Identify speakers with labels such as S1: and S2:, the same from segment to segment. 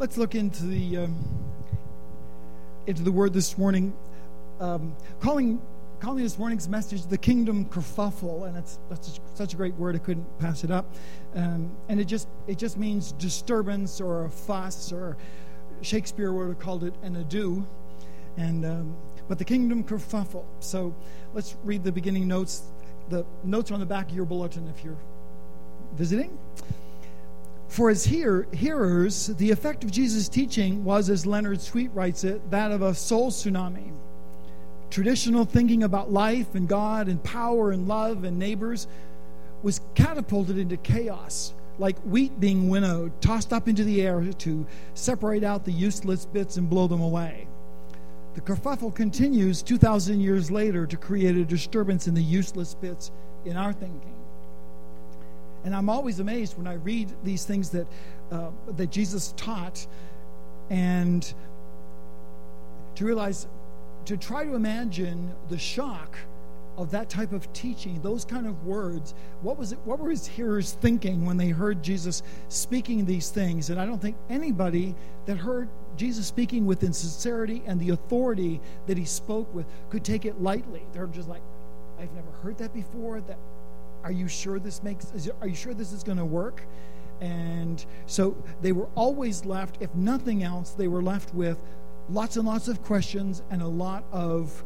S1: let's look into the Word this morning. Calling this morning's message the kingdom kerfuffle, and that's such a great word I couldn't pass it up. And it just means disturbance or a fuss, or Shakespeare would have called it an ado. And but the kingdom kerfuffle. So let's read the beginning notes. The notes are on the back of your bulletin if you're visiting. For his hearers, the effect of Jesus' teaching was, as Leonard Sweet writes it, that of a soul tsunami. Traditional thinking about life and God and power and love and neighbors was catapulted into chaos, like wheat being winnowed, tossed up into the air to separate out the useless bits and blow them away. The kerfuffle continues 2,000 years later to create a disturbance in the useless bits in our thinking. And I'm always amazed when I read these things that Jesus taught, and to realize, to try to imagine the shock of that type of teaching, those kind of words. What were his hearers thinking when they heard Jesus speaking these things? And I don't think anybody that heard Jesus speaking with the sincerity and the authority that he spoke with could take it lightly. They're just like, I've never heard that before. Are you sure this is going to work? And so they were always left, if nothing else, they were left with lots and lots of questions and a lot of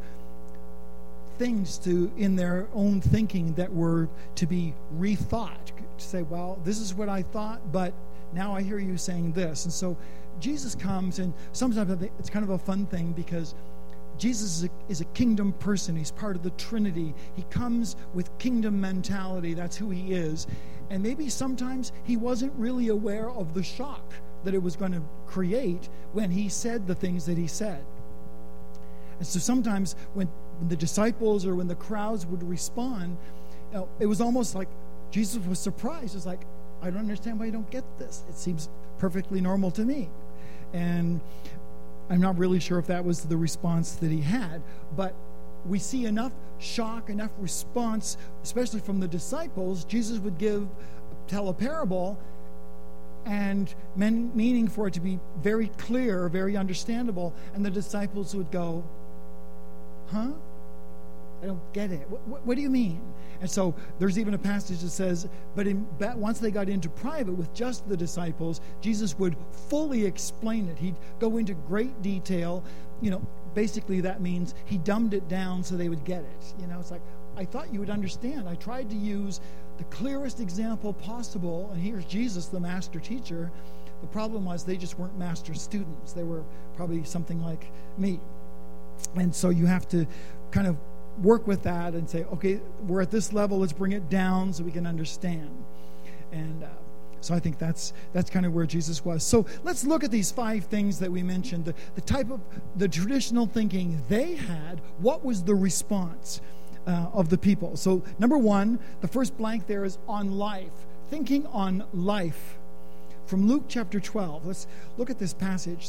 S1: things in their own thinking that were to be rethought. To say, well, this is what I thought, but now I hear you saying this. And so Jesus comes, and sometimes I think it's kind of a fun thing because Jesus is a kingdom person. He's part of the Trinity. He comes with kingdom mentality. That's who he is. And maybe sometimes he wasn't really aware of the shock that it was going to create when he said the things that he said. And so sometimes when the disciples or when the crowds would respond, it was almost like Jesus was surprised. It's like, I don't understand why you don't get this. It seems perfectly normal to me. And I'm not really sure if that was the response that he had, but we see enough shock, enough response, especially from the disciples. Jesus would tell a parable, and meaning for it to be very clear, very understandable, and the disciples would go, huh? I don't get it. What do you mean? And so there's even a passage that says, but once they got into private with just the disciples, Jesus would fully explain it. He'd go into great detail. Basically that means he dumbed it down so they would get it. It's like, I thought you would understand. I tried to use the clearest example possible, and here's Jesus, the master teacher. The problem was they just weren't master students. They were probably something like me. And so you have to kind of work with that and say, okay, we're at this level, let's bring it down so we can understand. And so I think that's kind of where Jesus was. So let's look at these 5 things that we mentioned. The type of the traditional thinking they had. What was the response of the people? So number 1, the first blank there is on life. Thinking on life. From Luke chapter 12. Let's look at this passage.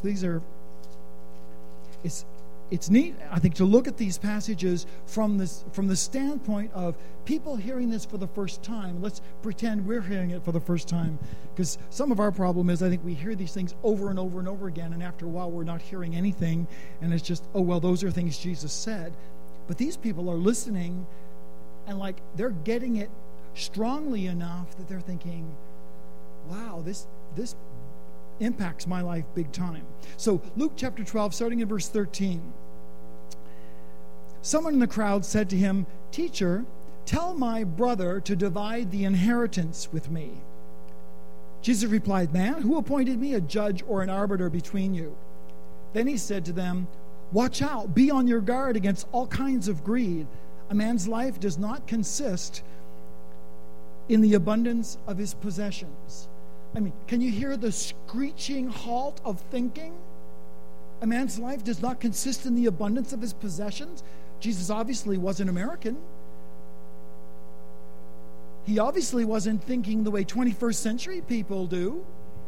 S1: It's neat, I think, to look at these passages from the standpoint of people hearing this for the first time. Let's pretend we're hearing it for the first time, because some of our problem is I think we hear these things over and over and over again, and after a while we're not hearing anything, and it's just, oh, well, those are things Jesus said. But these people are listening, and like they're getting it strongly enough that they're thinking, wow, this impacts my life big time. So Luke chapter 12, starting in verse 13. Someone in the crowd said to him, "Teacher, tell my brother to divide the inheritance with me." Jesus replied, "Man, who appointed me a judge or an arbiter between you?" Then he said to them, "Watch out, be on your guard against all kinds of greed. A man's life does not consist in the abundance of his possessions." I mean, can you hear the screeching halt of thinking? A man's life does not consist in the abundance of his possessions. Jesus obviously wasn't American. He obviously wasn't thinking the way 21st century people do.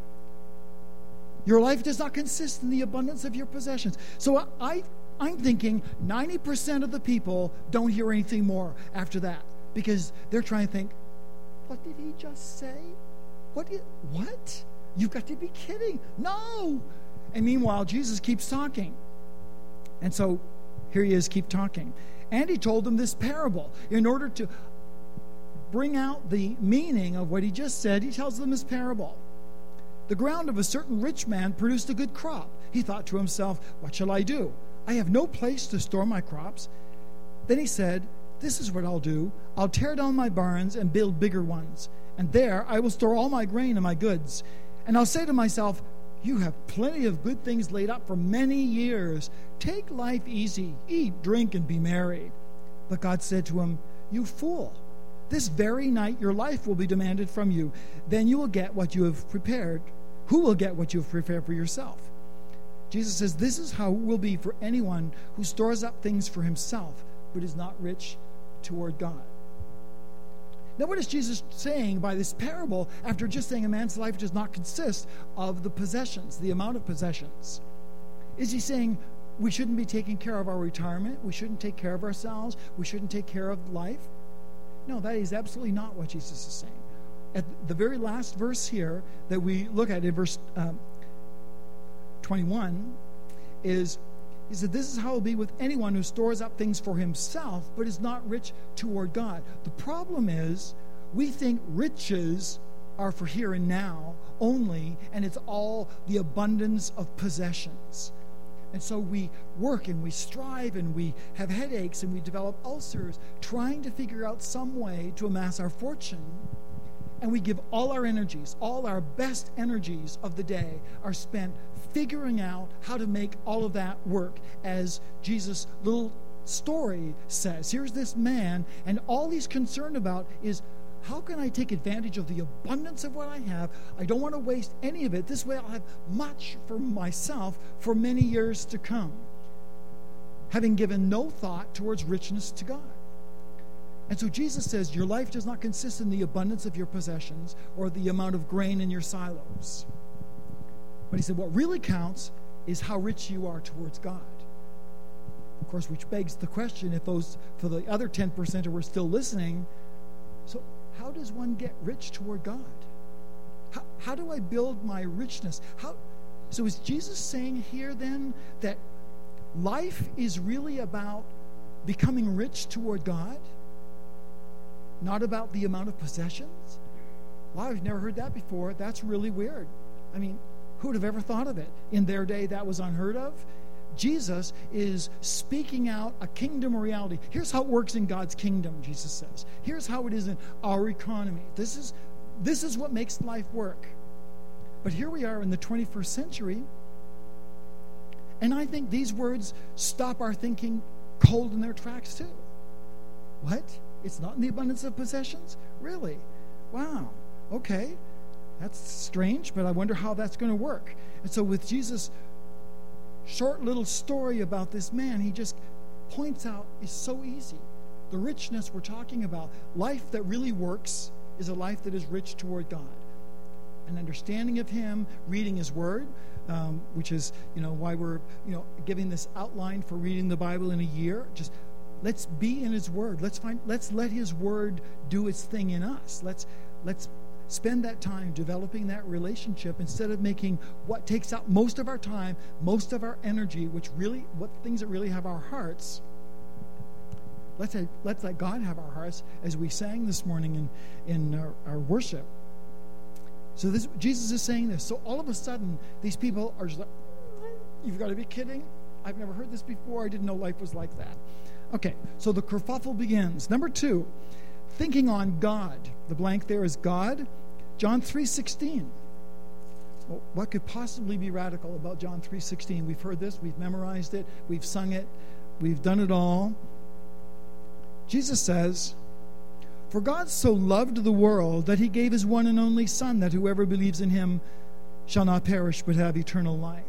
S1: Your life does not consist in the abundance of your possessions. So I'm thinking 90% of the people don't hear anything more after that, because they're trying to think, what did he just say? What? You've got to be kidding. No. And meanwhile, Jesus keeps talking. And so here he is, keep talking. And he told them this parable. In order to bring out the meaning of what he just said, he tells them this parable. The ground of a certain rich man produced a good crop. He thought to himself, what shall I do? I have no place to store my crops. Then he said, this is what I'll do. I'll tear down my barns and build bigger ones. And there I will store all my grain and my goods. And I'll say to myself, you have plenty of good things laid up for many years. Take life easy. Eat, drink, and be merry. But God said to him, you fool. This very night your life will be demanded from you. Then you will get what you have prepared. Who will get what you have prepared for yourself? Jesus says, this is how it will be for anyone who stores up things for himself, but is not rich toward God. Now, what is Jesus saying by this parable after just saying a man's life does not consist of the possessions, the amount of possessions? Is he saying we shouldn't be taking care of our retirement? We shouldn't take care of ourselves? We shouldn't take care of life? No, that is absolutely not what Jesus is saying. At the very last verse here that we look at in verse 21 is, he said, this is how it will be with anyone who stores up things for himself but is not rich toward God. The problem is we think riches are for here and now only, and it's all the abundance of possessions. And so we work and we strive and we have headaches and we develop ulcers trying to figure out some way to amass our fortune. And we give all our energies, all our best energies of the day are spent figuring out how to make all of that work. As Jesus' little story says, here's this man, and all he's concerned about is, how can I take advantage of the abundance of what I have? I don't want to waste any of it. This way I'll have much for myself for many years to come, having given no thought towards richness to God. And so Jesus says your life does not consist in the abundance of your possessions or the amount of grain in your silos. But he said what really counts is how rich you are towards God. Of course, which begs the question, if those, for the other 10% who were still listening, so how does one get rich toward God? How do I build my richness? So is Jesus saying here then that life is really about becoming rich toward God? Not about the amount of possessions? Wow, I've never heard that before. That's really weird. I mean, who would have ever thought of it? In their day, that was unheard of. Jesus is speaking out a kingdom reality. Here's how it works in God's kingdom, Jesus says. Here's how it is in our economy. This is what makes life work. But here we are in the 21st century, and I think these words stop our thinking cold in their tracks too. What? It's not in the abundance of possessions? Really? Wow. Okay. That's strange, but I wonder how that's going to work. And so with Jesus' short little story about this man, he just points out it's so easy. The richness we're talking about, life that really works, is a life that is rich toward God. An understanding of him, reading his word, which is, why we're, giving this outline for reading the Bible in a year. Just let's be in his word. Let's let his word do its thing in us. Let's spend that time developing that relationship instead of making what takes up most of our time, most of our energy, what things that really have our hearts. Let's let God have our hearts, as we sang this morning in our worship. So Jesus is saying this. So all of a sudden, these people are just like, you've got to be kidding. I've never heard this before. I didn't know life was like that. Okay, so the kerfuffle begins. Number 2, thinking on God. The blank there is God. John 3:16. Well, what could possibly be radical about John 3:16? We've heard this. We've memorized it. We've sung it. We've done it all. Jesus says, "For God so loved the world that he gave his one and only Son, that whoever believes in him shall not perish but have eternal life."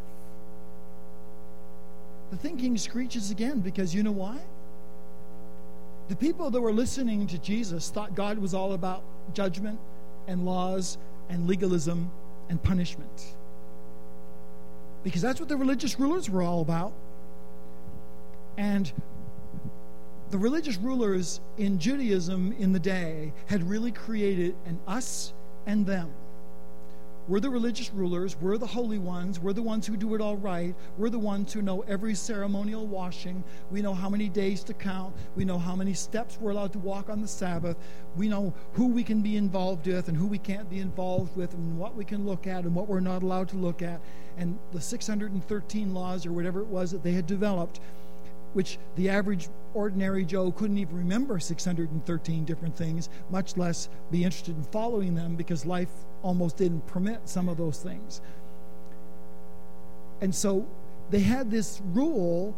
S1: The thinking screeches again, because you know why? The people that were listening to Jesus thought God was all about judgment and laws and legalism and punishment. Because that's what the religious rulers were all about. And the religious rulers in Judaism in the day had really created an us and them, we're the religious rulers, we're the holy ones, we're the ones who do it all right, we're the ones who know every ceremonial washing, we know how many days to count, we know how many steps we're allowed to walk on the Sabbath, we know who we can be involved with and who we can't be involved with, and what we can look at and what we're not allowed to look at, and the 613 laws or whatever it was that they had developed, which the average ordinary Joe couldn't even remember 613 different things, much less be interested in following them, because life almost didn't permit some of those things. And so they had this rules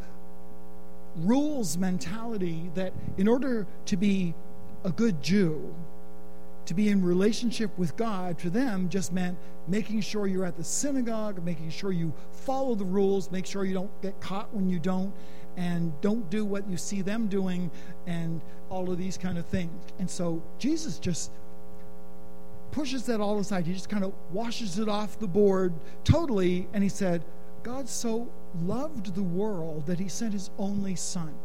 S1: mentality that in order to be a good Jew, to be in relationship with God, to them just meant making sure you're at the synagogue, making sure you follow the rules, make sure you don't get caught when you don't, and don't do what you see them doing, and all of these kind of things. And so Jesus just pushes that all aside. He just kind of washes it off the board totally, and he said, God so loved the world that he sent his only son.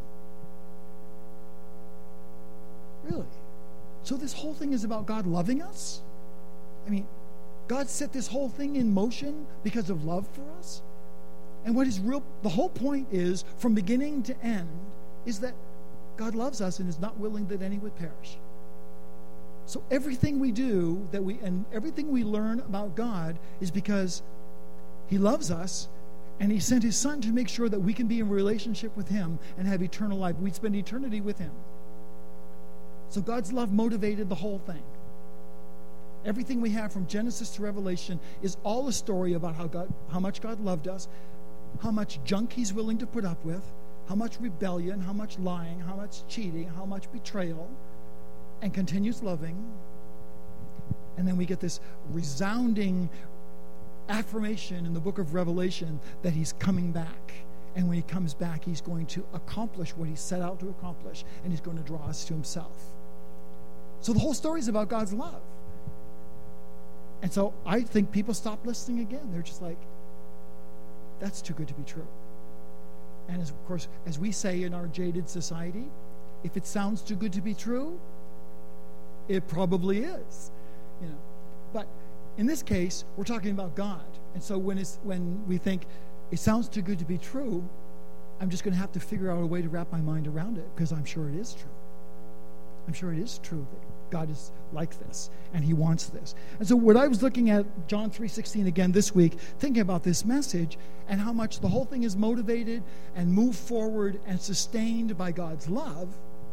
S1: Really? So this whole thing is about God loving us? I mean, God set this whole thing in motion because of love for us? And what is real, the whole point is, from beginning to end, is that God loves us and is not willing that any would perish. So everything we do and everything we learn about God is because he loves us, and he sent his son to make sure that we can be in relationship with him and have eternal life. We'd spend eternity with him. So God's love motivated the whole thing. Everything we have from Genesis to Revelation is all a story about how much God loved us, how much junk he's willing to put up with, how much rebellion, how much lying, how much cheating, how much betrayal, and continues loving. And then we get this resounding affirmation in the book of Revelation that he's coming back. And when he comes back, he's going to accomplish what he set out to accomplish, and he's going to draw us to himself. So the whole story is about God's love. And so I think people stop listening again. They're just like, that's too good to be true. And of course, as we say in our jaded society, if it sounds too good to be true, it probably is. But in this case, we're talking about God. And so when we think it sounds too good to be true, I'm just going to have to figure out a way to wrap my mind around it, because I'm sure it is true. I'm sure it is true that God is like this, and he wants this. And so when I was looking at John 3:16 again this week, thinking about this message and how much the whole thing is motivated and moved forward and sustained by God's love,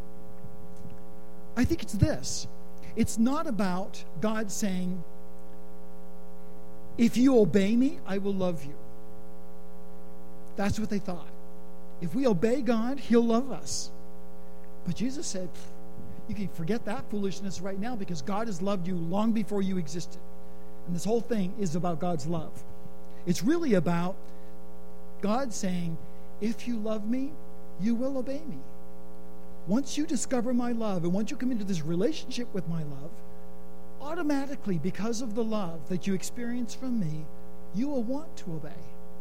S1: I think it's this. It's not about God saying, if you obey me, I will love you. That's what they thought. If we obey God, he'll love us. But Jesus said, you can forget that foolishness right now, because God has loved you long before you existed. And this whole thing is about God's love. It's really about God saying, if you love me, you will obey me. Once you discover my love, and once you come into this relationship with my love, automatically, because of the love that you experience from me, you will want to obey.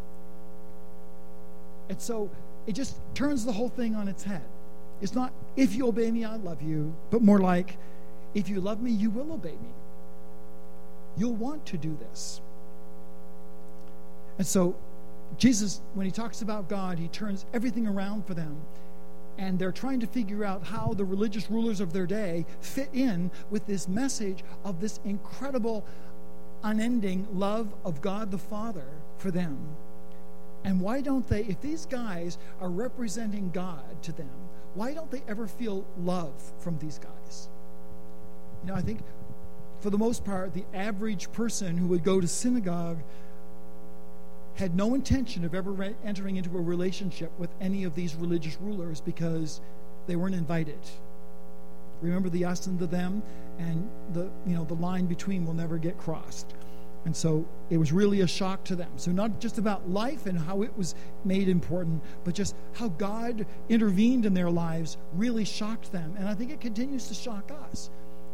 S1: And so it just turns the whole thing on its head. It's not, if you obey me, I love you, but more like, if you love me, you will obey me. You'll want to do this. And so Jesus, when he talks about God, he turns everything around for them. And they're trying to figure out how the religious rulers of their day fit in with this message of this incredible, unending love of God the Father for them. And why don't they, if these guys are representing God to them, why don't they ever feel love from these guys? I think for the most part, the average person who would go to synagogue had no intention of ever entering into a relationship with any of these religious rulers, because they weren't invited. Remember the us and the them, and the line between will never get crossed. And so it was really a shock to them. So not just about life and how it was made important, but just how God intervened in their lives really shocked them. And I think it continues to shock us.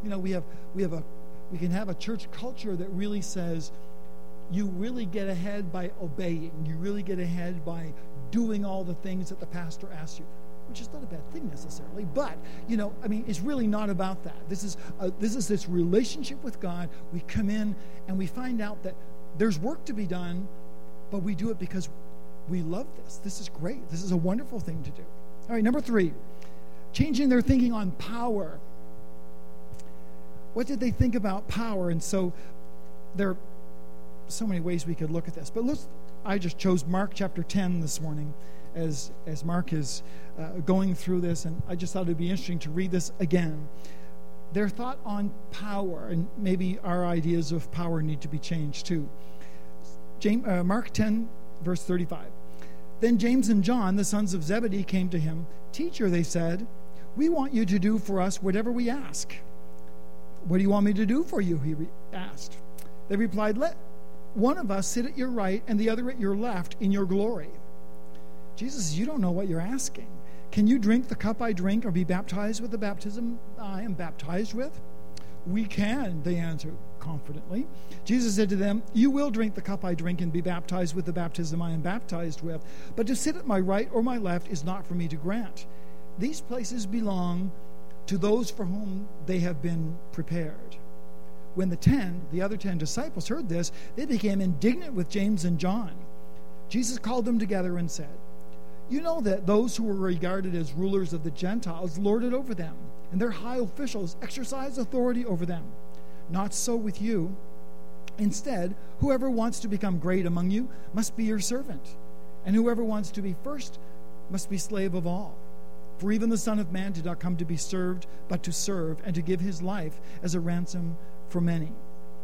S1: We can have a church culture that really says, you really get ahead by obeying. You really get ahead by doing all the things that the pastor asks you, which is not a bad thing necessarily. But, it's really not about that. This is this relationship with God. We come in and we find out that there's work to be done, but we do it because we love this. This is great. This is a wonderful thing to do. All right, number 3, changing their thinking on power. What did they think about power? And so there are so many ways we could look at this. But I just chose Mark chapter 10 this morning as Mark is going through this, and I just thought it would be interesting to read this again. Their thought on power, and maybe our ideas of power need to be changed too. Mark 10, verse 35. Then James and John, the sons of Zebedee, came to him. Teacher, they said, we want you to do for us whatever we ask. What do you want me to do for you? He asked. They replied, let one of us sit at your right and the other at your left in your glory. Jesus, you don't know what you're asking. Can you drink the cup I drink or be baptized with the baptism I am baptized with? We can, they answered confidently. Jesus said to them, you will drink the cup I drink and be baptized with the baptism I am baptized with, but to sit at my right or my left is not for me to grant. These places belong to those for whom they have been prepared. When the other 10 disciples heard this, they became indignant with James and John. Jesus called them together and said, you know that those who were regarded as rulers of the Gentiles lord it over them, and their high officials exercise authority over them. Not so with you. Instead, whoever wants to become great among you must be your servant, and whoever wants to be first must be slave of all. For even the Son of Man did not come to be served, but to serve, and to give his life as a ransom for many.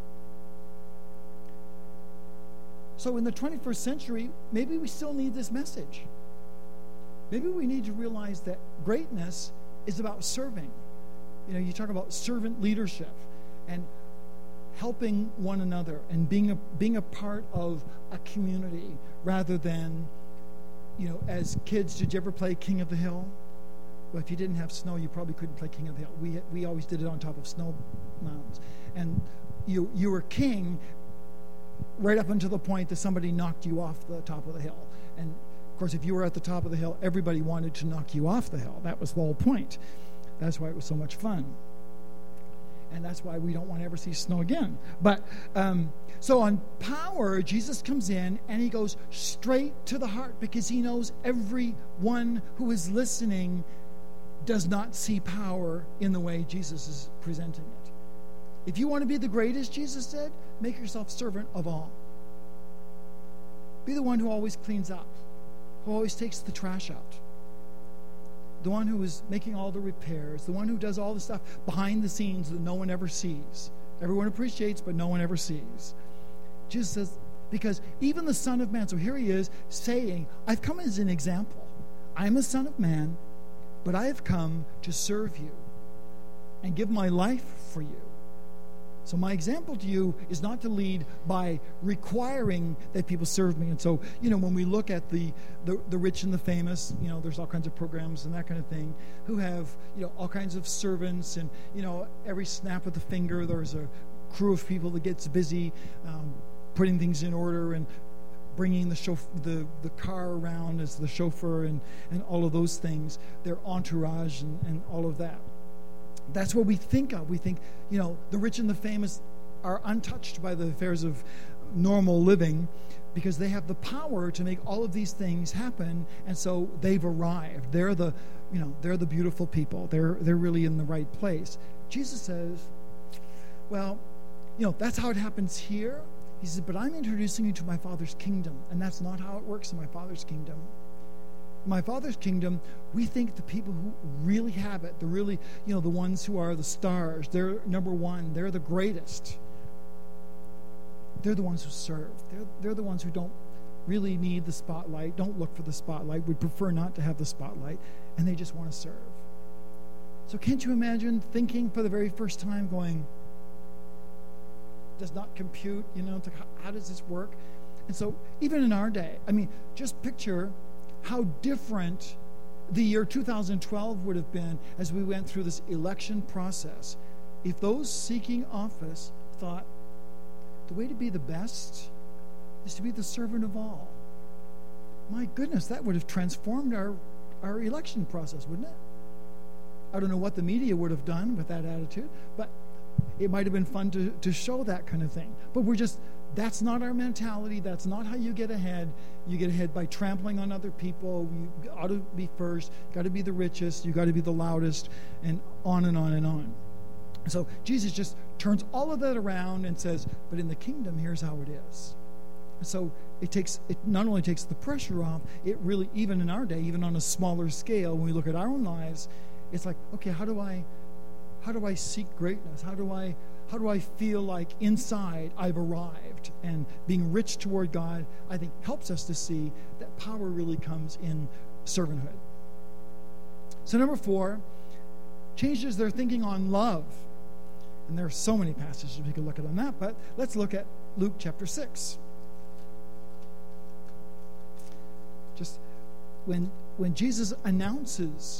S1: So in the 21st century, maybe we still need this message. Maybe we need to realize that greatness is about serving. You talk about servant leadership and helping one another and being a part of a community rather than, as kids, did you ever play King of the Hill? Well, if you didn't have snow, you probably couldn't play King of the Hill. We always did it on top of snow mounds. And you were king right up until the point that somebody knocked you off the top of the hill. And, of course, if you were at the top of the hill, everybody wanted to knock you off the hill. That was the whole point. That's why it was so much fun. And that's why we don't want to ever see snow again. But so on power, Jesus comes in and he goes straight to the heart because he knows everyone who is listening does not see power in the way Jesus is presenting it. If you want to be the greatest, Jesus said, make yourself servant of all. Be the one who always cleans up, who always takes the trash out, the one who is making all the repairs, the one who does all the stuff behind the scenes that no one ever sees. Everyone appreciates, but no one ever sees. Jesus says, because even the Son of Man, so here he is saying, I've come as an example. I'm the Son of Man, but I have come to serve you and give my life for you. So my example to you is not to lead by requiring that people serve me. And so, when we look at the rich and the famous, there's all kinds of programs and that kind of thing, who have, all kinds of servants and, every snap of the finger, there's a crew of people that gets busy putting things in order and bringing the car around as the chauffeur and all of those things, their entourage and all of that. That's what we think of. We think, the rich and the famous are untouched by the affairs of normal living because they have the power to make all of these things happen, and so they've arrived. They're the beautiful people. They're really in the right place. Jesus says, well, that's how it happens here. He says, but I'm introducing you to my Father's kingdom, and that's not how it works in my Father's kingdom. My Father's kingdom, we think the people who really have it, the ones who are the stars, they're number one, they're the greatest. They're the ones who serve. They're the ones who don't really need the spotlight, don't look for the spotlight, would prefer not to have the spotlight, and they just want to serve. So can't you imagine thinking for the very first time going, does not compute, how does this work? And so even in our day, just picture how different the year 2012 would have been as we went through this election process if those seeking office thought the way to be the best is to be the servant of all. My goodness, that would have transformed our election process, wouldn't it? I don't know what the media would have done with that attitude, but it might have been fun to show that kind of thing. But that's not our mentality. That's not how you get ahead. You get ahead by trampling on other people. You ought to be first. You got to be the richest. You got to be the loudest, and on and on and on. So Jesus just turns all of that around and says, but in the kingdom, here's how it is. So it not only takes the pressure off, it really, even in our day, even on a smaller scale, when we look at our own lives, it's like, okay, how do I seek greatness? How do I feel like inside I've arrived? And being rich toward God, I think, helps us to see that power really comes in servanthood. So number 4, changes their thinking on love. And there are so many passages we could look at on that, but let's look at Luke chapter 6. Just when Jesus announces,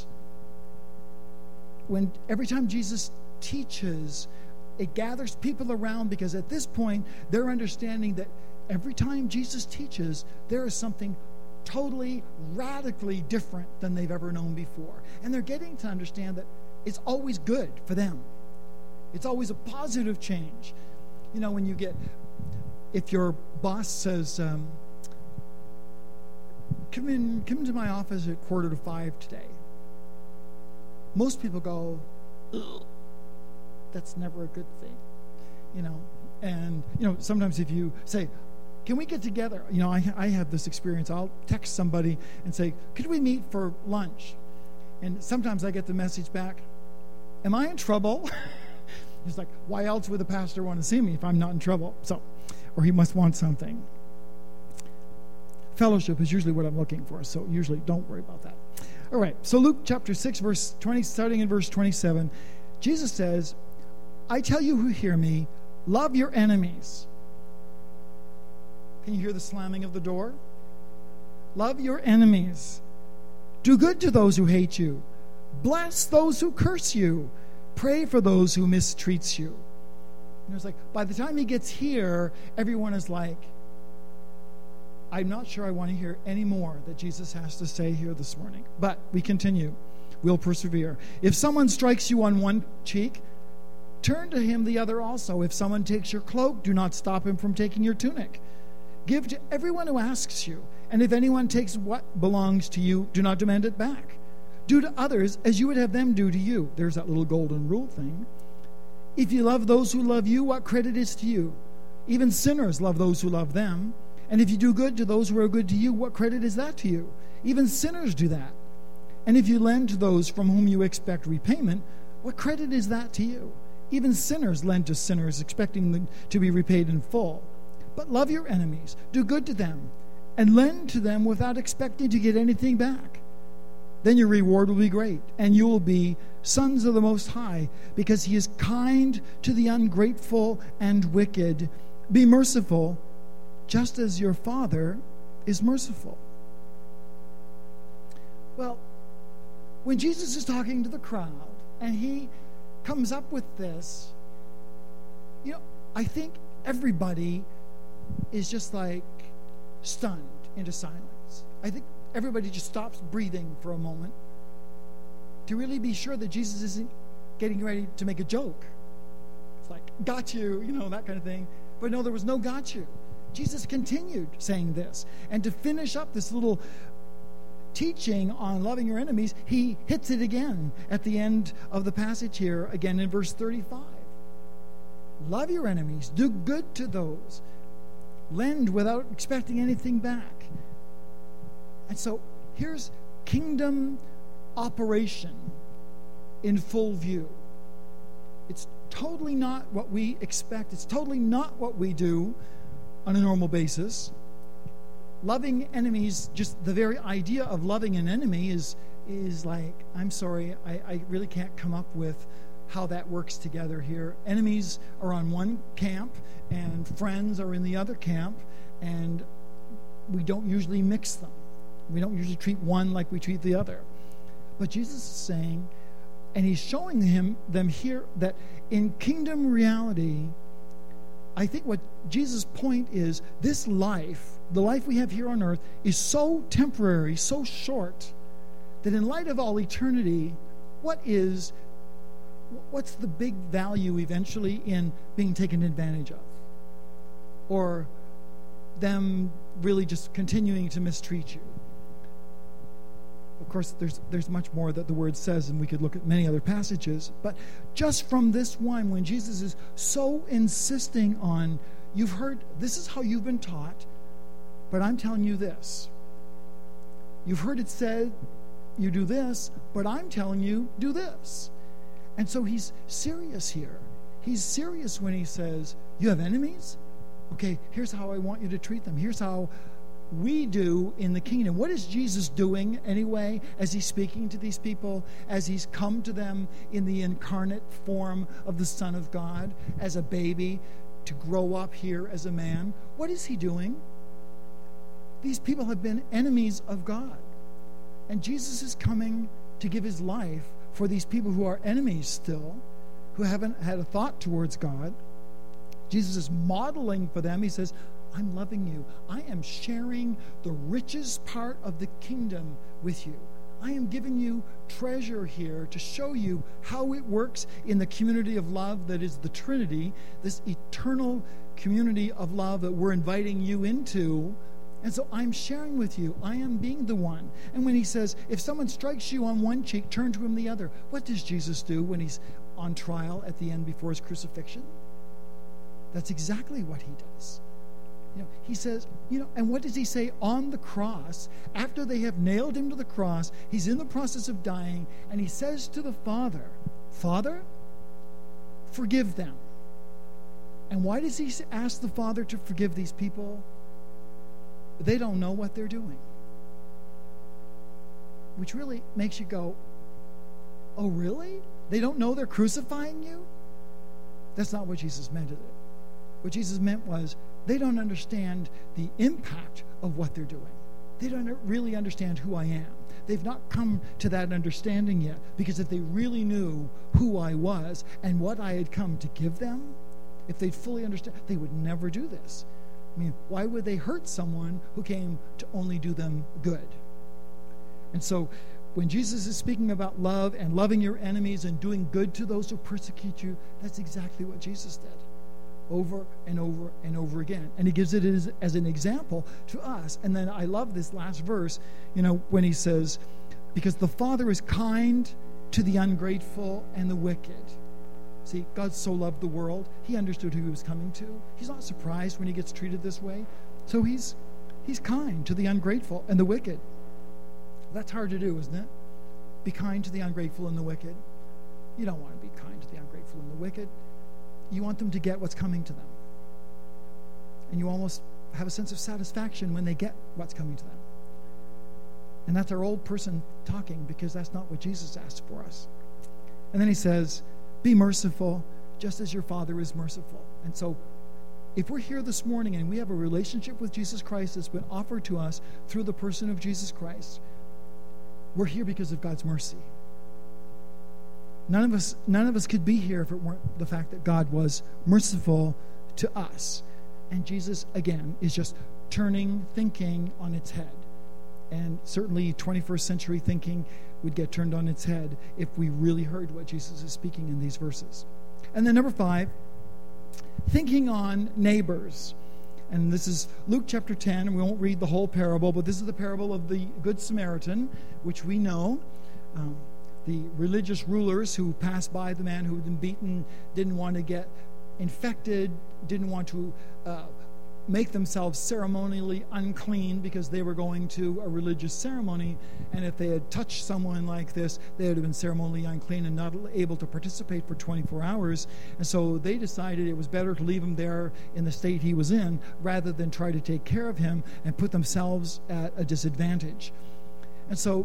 S1: every time Jesus teaches, it gathers people around, because at this point they're understanding that every time Jesus teaches, there is something totally, radically different than they've ever known before. And they're getting to understand that it's always good for them. It's always a positive change. You know, if your boss says, come into my office at 4:45 today. Most people go, ugh, that's never a good thing, you know. And, you know, sometimes if you say, can we get together? You know, I have this experience. I'll text somebody and say, could we meet for lunch? And sometimes I get the message back, am I in trouble? He's like, why else would the pastor want to see me if I'm not in trouble? So, or he must want something. Fellowship is usually what I'm looking for, so usually don't worry about that. All right, so Luke chapter 6, verse 20, starting in verse 27, Jesus says, I tell you who hear me, love your enemies. Can you hear the slamming of the door? Love your enemies. Do good to those who hate you. Bless those who curse you. Pray for those who mistreats you. And it's like, by the time he gets here, everyone is like, I'm not sure I want to hear any more that Jesus has to say here this morning. But we continue. We'll persevere. If someone strikes you on one cheek, turn to him the other also. If someone takes your cloak, do not stop him from taking your tunic. Give to everyone who asks you. And if anyone takes what belongs to you, do not demand it back. Do to others as you would have them do to you. There's that little golden rule thing. If you love those who love you, what credit is to you? Even sinners love those who love them. And if you do good to those who are good to you, what credit is that to you? Even sinners do that. And if you lend to those from whom you expect repayment, what credit is that to you? Even sinners lend to sinners, expecting them to be repaid in full. But love your enemies, do good to them, and lend to them without expecting to get anything back. Then your reward will be great, and you will be sons of the Most High, because he is kind to the ungrateful and wicked. Be merciful, just as your Father is merciful. Well, when Jesus is talking to the crowd and he comes up with this, you know, I think everybody is just like stunned into silence. I think everybody just stops breathing for a moment to really be sure that Jesus isn't getting ready to make a joke. It's like, got you, you know, that kind of thing. But no, there was no got you. Jesus continued saying this. And to finish up this little teaching on loving your enemies, he hits it again at the end of the passage here, again in verse 35. Love your enemies. Do good to those. Lend without expecting anything back. And so here's kingdom operation in full view. It's totally not what we expect. It's totally not what we do on a normal basis. Loving enemies, just the very idea of loving an enemy is like, I'm sorry, I really can't come up with how that works together here. Enemies are on one camp and friends are in the other camp, and we don't usually mix them. We don't usually treat one like we treat the other. But Jesus is saying, and he's showing them here, that in kingdom reality, I think what Jesus' point is, this life, the life we have here on earth, is so temporary, so short, that in light of all eternity, what is what's the big value eventually in being taken advantage of? Or them really just continuing to mistreat you? Of course, there's much more that the Word says, and we could look at many other passages. But just from this one, when Jesus is so insisting on, you've heard, this is how you've been taught, but I'm telling you this. You've heard it said, you do this, but I'm telling you, do this. And so he's serious here. He's serious when he says, you have enemies? Okay, here's how I want you to treat them. Here's how we do in the kingdom. What is Jesus doing anyway as he's speaking to these people, as he's come to them in the incarnate form of the Son of God, as a baby, to grow up here as a man? What is he doing? These people have been enemies of God. And Jesus is coming to give his life for these people who are enemies still, who haven't had a thought towards God. Jesus is modeling for them. He says, I'm loving you. I am sharing the richest part of the kingdom with you. I am giving you treasure here to show you how it works in the community of love that is the Trinity, this eternal community of love that we're inviting you into. And so I'm sharing with you. I am being the one. And when he says, if someone strikes you on one cheek, turn to him the other. What does Jesus do when he's on trial at the end before his crucifixion? That's exactly what he does. He says, and what does he say on the cross? After they have nailed him to the cross, he's in the process of dying, and he says to the Father, Father, forgive them. And why does he ask the Father to forgive these people? They don't know what they're doing. Which really makes you go, oh, really? They don't know they're crucifying you? That's not what Jesus meant, is it? What Jesus meant was, they don't understand the impact of what they're doing. They don't really understand who I am. They've not come to that understanding yet, because if they really knew who I was and what I had come to give them, if they'd fully understand, they would never do this. I mean, why would they hurt someone who came to only do them good? And so when Jesus is speaking about love and loving your enemies and doing good to those who persecute you, that's exactly what Jesus did. Over and over and over again. And he gives it as an example to us. And then I love this last verse, when he says, because the Father is kind to the ungrateful and the wicked. See, God so loved the world. He understood who he was coming to. He's not surprised when he gets treated this way. So he's kind to the ungrateful and the wicked. That's hard to do, isn't it? Be kind to the ungrateful and the wicked. You don't want to be kind to the ungrateful and the wicked. You want them to get what's coming to them. And you almost have a sense of satisfaction when they get what's coming to them. And that's our old person talking, because that's not what Jesus asked for us. And then he says, be merciful just as your Father is merciful. And so if we're here this morning and we have a relationship with Jesus Christ that's been offered to us through the person of Jesus Christ, we're here because of God's mercy. None of us could be here if it weren't the fact that God was merciful to us. And Jesus, again, is just turning thinking on its head. And certainly 21st century thinking would get turned on its head if we really heard what Jesus is speaking in these verses. And then number 5, thinking on neighbors. And this is Luke chapter 10, and we won't read the whole parable, but this is the parable of the Good Samaritan, which we know. The religious rulers who passed by the man who had been beaten didn't want to get infected, didn't want to make themselves ceremonially unclean because they were going to a religious ceremony. And if they had touched someone like this, they would have been ceremonially unclean and not able to participate for 24 hours. And so they decided it was better to leave him there in the state he was in rather than try to take care of him and put themselves at a disadvantage. And so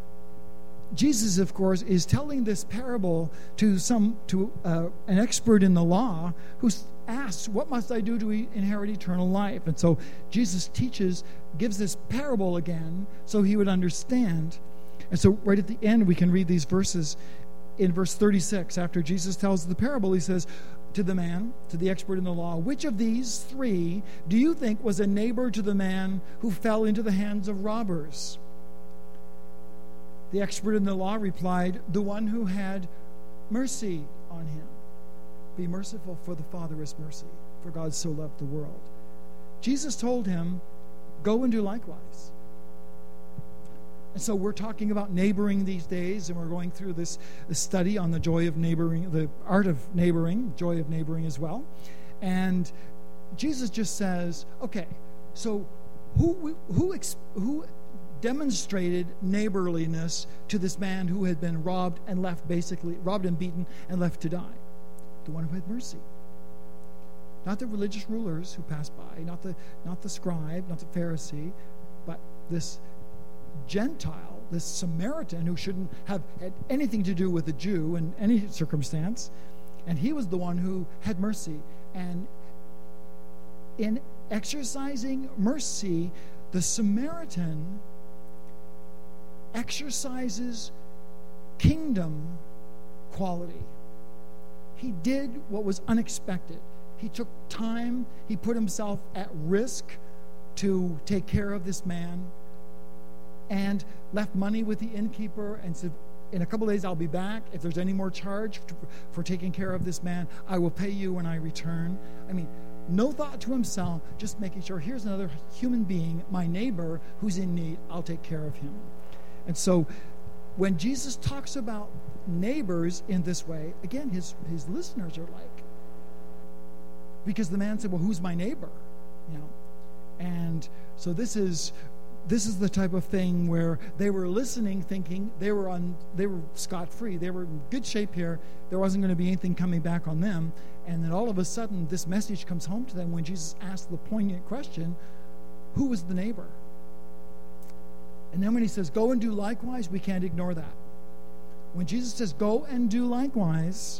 S1: Jesus, of course, is telling this parable to an expert in the law who asks, what must I do to inherit eternal life? And so Jesus gives this parable again so he would understand. And so right at the end, we can read these verses. In verse 36, after Jesus tells the parable, he says to the expert in the law, which of these 3 do you think was a neighbor to the man who fell into the hands of robbers? The expert in the law replied, the one who had mercy on him. Be merciful, for the Father is mercy, for God so loved the world. Jesus told him, go and do likewise. And so we're talking about neighboring these days, and we're going through this study on the joy of neighboring, the art of neighboring, joy of neighboring as well. And Jesus just says, okay, so who demonstrated neighborliness to this man who had been robbed and beaten and left to die? The one who had mercy. Not the religious rulers who passed by, not the scribe, not the Pharisee, but this Gentile, this Samaritan who shouldn't have had anything to do with a Jew in any circumstance. And he was the one who had mercy. And in exercising mercy, the Samaritan exercises kingdom quality. He did what was unexpected. He took time. He put himself at risk to take care of this man, and left money with the innkeeper and said, in a couple of days I'll be back. If there's any more charge for taking care of this man, I will pay you when I return. I mean, no thought to himself, just making sure, here's another human being, my neighbor, who's in need. I'll take care of him. And so when Jesus talks about neighbors in this way, again, his listeners are like, because the man said, well, who's my neighbor? You know, and so this is the type of thing where they were listening, thinking they were scot-free. They were in good shape here. There wasn't going to be anything coming back on them. And then all of a sudden, this message comes home to them when Jesus asked the poignant question, who was the neighbor? And then when he says, go and do likewise, we can't ignore that. When Jesus says, go and do likewise,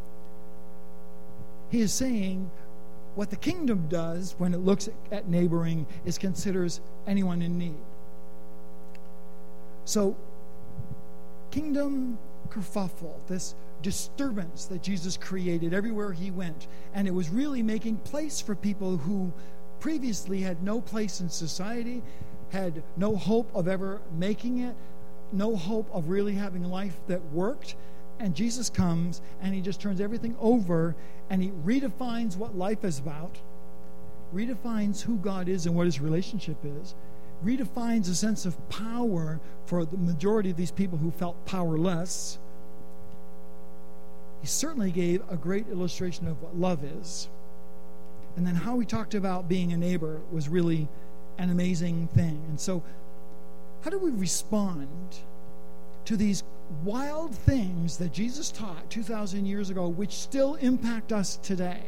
S1: he is saying, what the kingdom does when it looks at neighboring is considers anyone in need. So, kingdom kerfuffle, this disturbance that Jesus created everywhere he went, and it was really making place for people who previously had no place in society, had no hope of ever making it, no hope of really having a life that worked. And Jesus comes and he just turns everything over, and he redefines what life is about, redefines who God is and what his relationship is, redefines a sense of power for the majority of these people who felt powerless. He certainly gave a great illustration of what love is. And then how he talked about being a neighbor was really an amazing thing. And so, how do we respond to these wild things that Jesus taught 2,000 years ago, which still impact us today?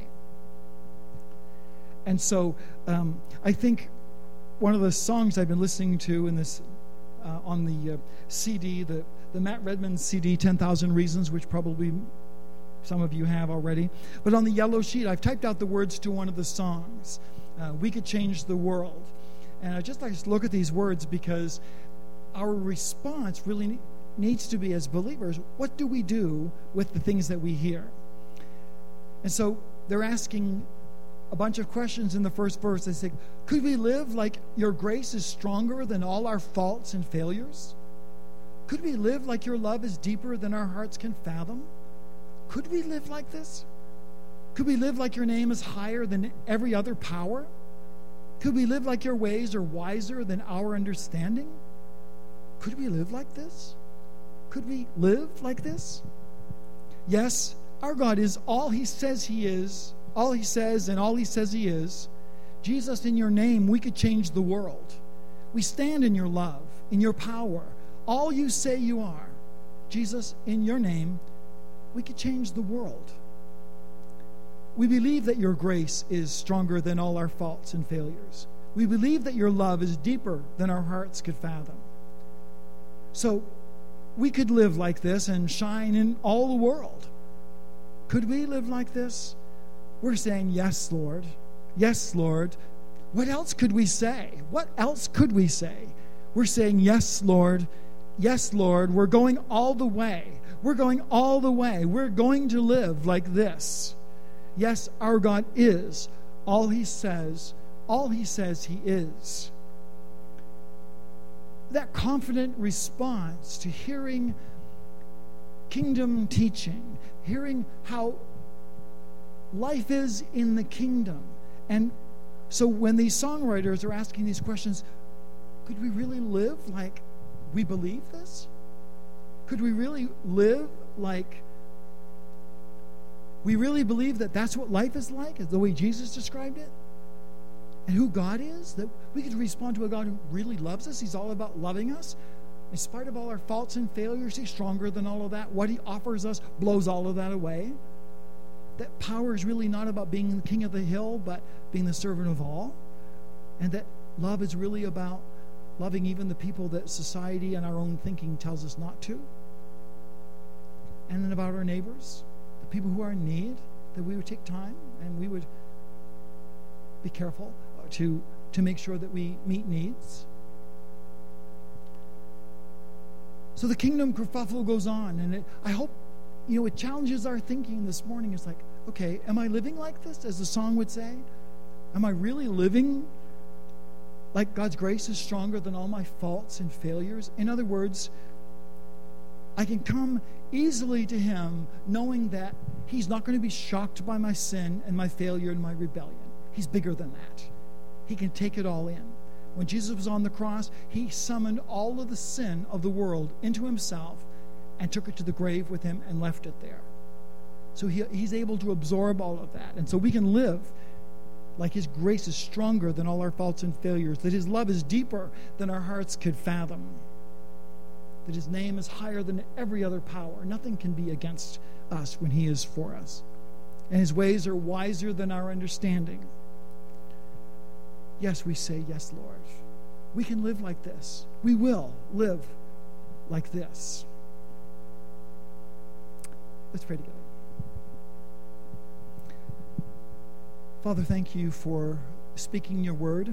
S1: And so I think one of the songs I've been listening to in this on the CD, the Matt Redman CD, 10,000 Reasons, which probably some of you have already. But on the yellow sheet, I've typed out the words to one of the songs, We Could Change the World. And I just like to look at these words because our response really needs to be, as believers, what do we do with the things that we hear? And so they're asking a bunch of questions in the first verse. They say, could we live like your grace is stronger than all our faults and failures? Could we live like your love is deeper than our hearts can fathom? Could we live like this? Could we live like your name is higher than every other power? Could we live like your ways are wiser than our understanding? Could we live like this? Could we live like this? Yes, our God is all he says he is, all he says and all he says he is. Jesus, in your name, we could change the world. We stand in your love, in your power, all you say you are. Jesus, in your name, we could change the world. We believe that your grace is stronger than all our faults and failures. We believe that your love is deeper than our hearts could fathom. So we could live like this and shine in all the world. Could we live like this? We're saying, yes, Lord. Yes, Lord. What else could we say? What else could we say? We're saying, yes, Lord. Yes, Lord. We're going all the way. We're going all the way. We're going to live like this. Yes, our God is all he says he is. That confident response to hearing kingdom teaching, hearing how life is in the kingdom. And so when these songwriters are asking these questions, could we really live like we believe this? Could we really live like we really believe that that's what life is like, the way Jesus described it? And who God is? That we could respond to a God who really loves us. He's all about loving us. In spite of all our faults and failures, He's stronger than all of that. What He offers us blows all of that away. That power is really not about being the king of the hill, but being the servant of all. And that love is really about loving even the people that society and our own thinking tells us not to. And then about our neighbors, the people who are in need, that we would take time and we would be careful to make sure that we meet needs. So the kingdom kerfuffle goes on, and I hope, it challenges our thinking this morning. It's like, okay, am I living like this, as the song would say? Am I really living like God's grace is stronger than all my faults and failures? In other words, I can come easily to Him knowing that He's not going to be shocked by my sin and my failure and my rebellion. He's bigger than that. He can take it all in. When Jesus was on the cross, He summoned all of the sin of the world into Himself and took it to the grave with Him and left it there. So He's able to absorb all of that. And so we can live like His grace is stronger than all our faults and failures, that His love is deeper than our hearts could fathom, that His name is higher than every other power. Nothing can be against us when He is for us. And His ways are wiser than our understanding. Yes, we say, yes, Lord. We can live like this. We will live like this. Let's pray together. Father, thank You for speaking Your word.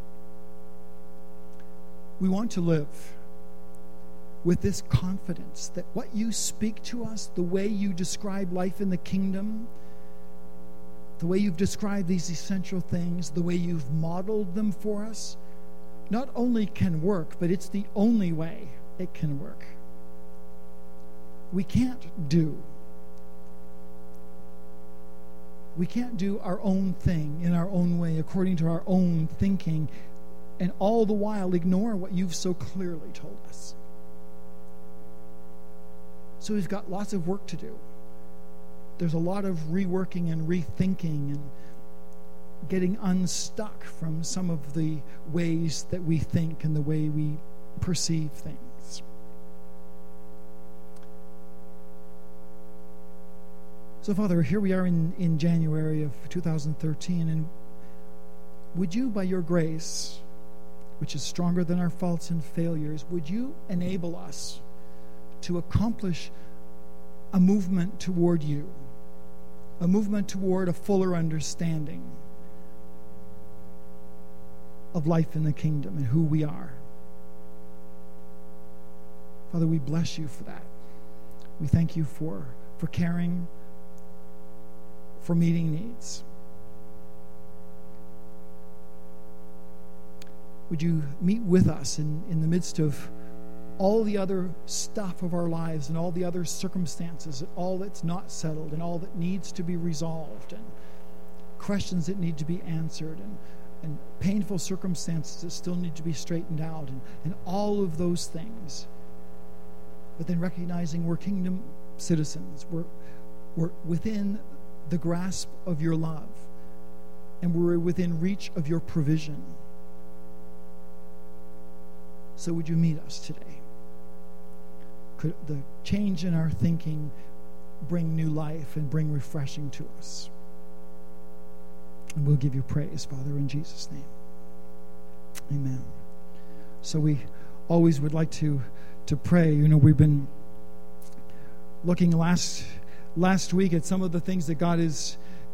S1: We want to live with this confidence that what You speak to us, the way You describe life in the kingdom, the way You've described these essential things, the way You've modeled them for us, not only can work, but it's the only way it can work. We can't do our own thing in our own way, according to our own thinking, and all the while ignore what You've so clearly told us. So we've got lots of work to do. There's a lot of reworking and rethinking and getting unstuck from some of the ways that we think and the way we perceive things. So, Father, here we are in January of 2013, and would You, by Your grace, which is stronger than our faults and failures, would You enable us to accomplish a movement toward You, a movement toward a fuller understanding of life in the kingdom and who we are. Father, we bless You for that. We thank You for caring, for meeting needs. Would You meet with us in the midst of all the other stuff of our lives and all the other circumstances, all that's not settled and all that needs to be resolved, and questions that need to be answered, and painful circumstances that still need to be straightened out, and all of those things. But then recognizing we're kingdom citizens. We're within the grasp of Your love, and we're within reach of Your provision. So would You meet us today? Could the change in our thinking bring new life and bring refreshing to us? And we'll give You praise, Father, in Jesus' name. Amen. So we always would like to pray. We've been looking last week at some of the things that God is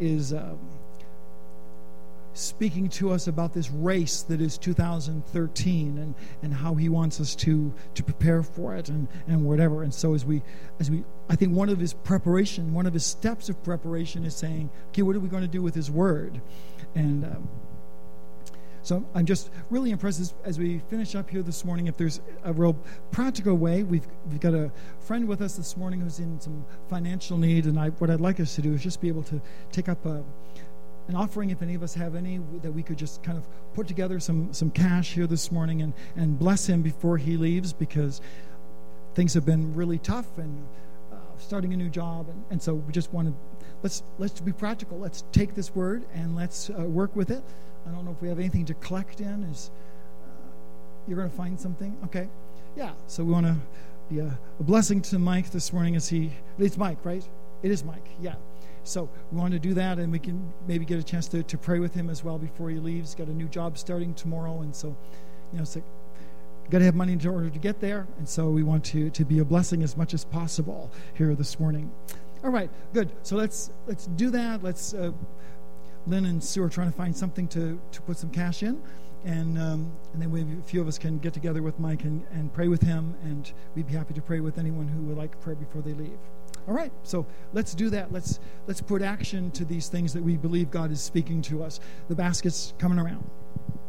S1: speaking to us about this race that is 2013, and how He wants us to prepare for it and whatever. And so as we I think one of His steps of preparation is saying, okay, what are we going to do with His word? And So I'm just really impressed as we finish up here this morning, if there's a real practical way. We've got a friend with us this morning who's in some financial need, and what I'd like us to do is just be able to take up an offering, if any of us have any, that we could just kind of put together some cash here this morning and bless him before he leaves, because things have been really tough and starting a new job, and so we just want to let's be practical. Let's take this word and let's work with it. I don't know if we have anything to collect in. You're going to find something? Okay. Yeah, so we want to be a blessing to Mike this morning it's Mike, right? It is Mike, yeah. So we want to do that, and we can maybe get a chance to pray with him as well before he leaves. He's got a new job starting tomorrow, and so, so got to have money in order to get there, and so we want to be a blessing as much as possible here this morning. All right, good. So let's do that. Lynn and Sue are trying to find something to put some cash in, and then maybe a few of us can get together with Mike and pray with him, and we'd be happy to pray with anyone who would like prayer before they leave. All right, so let's do that. Let's put action to these things that we believe God is speaking to us. The basket's coming around.